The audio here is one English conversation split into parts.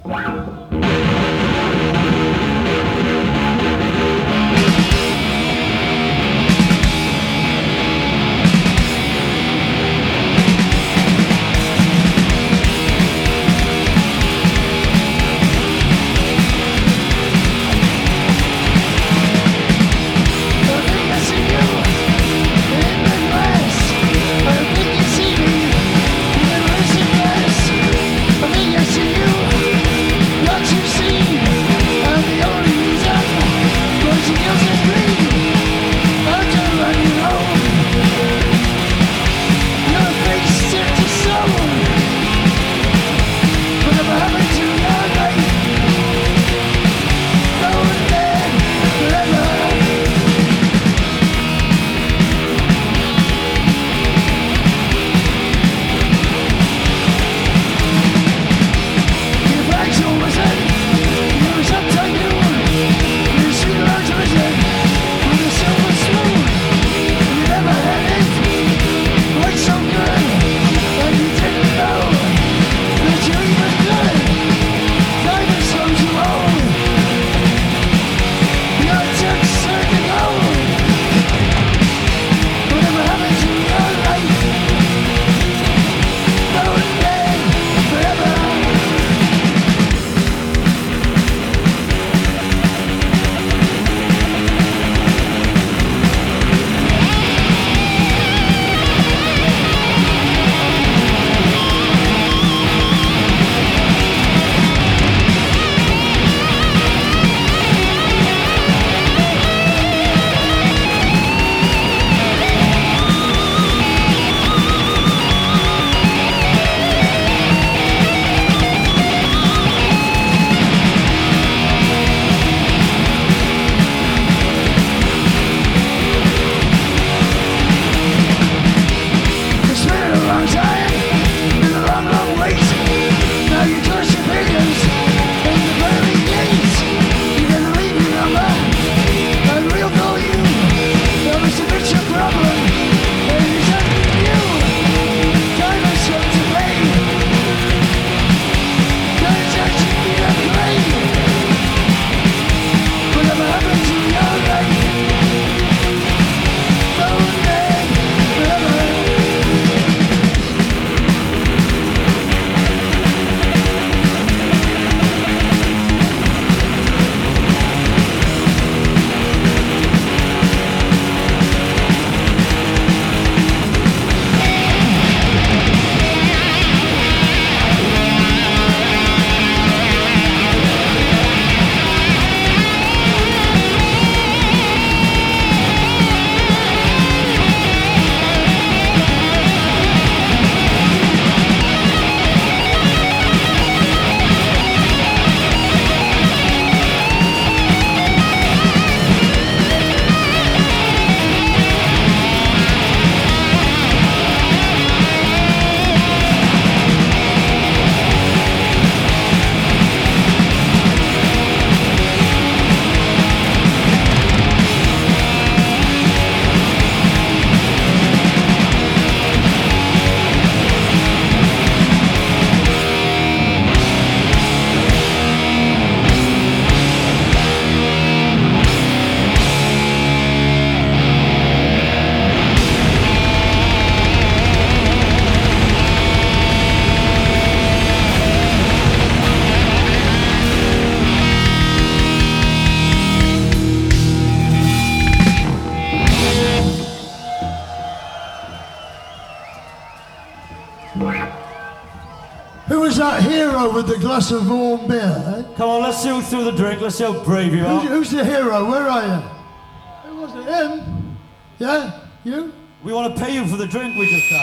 Who was that hero with the glass of warm beer? Eh? Come on, let's see who's through the drink. Let's see how brave you are. Who's the hero? Where are you? Who was it? Him? Yeah? You? We want to pay you for the drink we just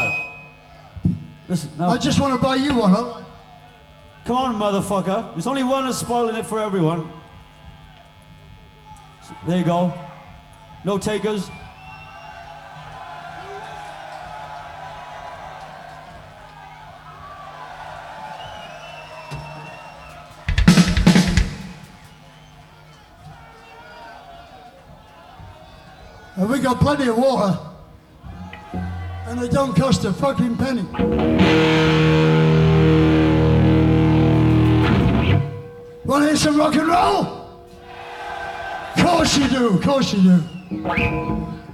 had. Listen, no. I just want to buy you one. Huh? Come on, motherfucker. There's only one that's spoiling it for everyone. There you go. No takers. And we got plenty of water. And they don't cost a fucking penny. Want to hear some rock and roll? Of course you do, of course you do.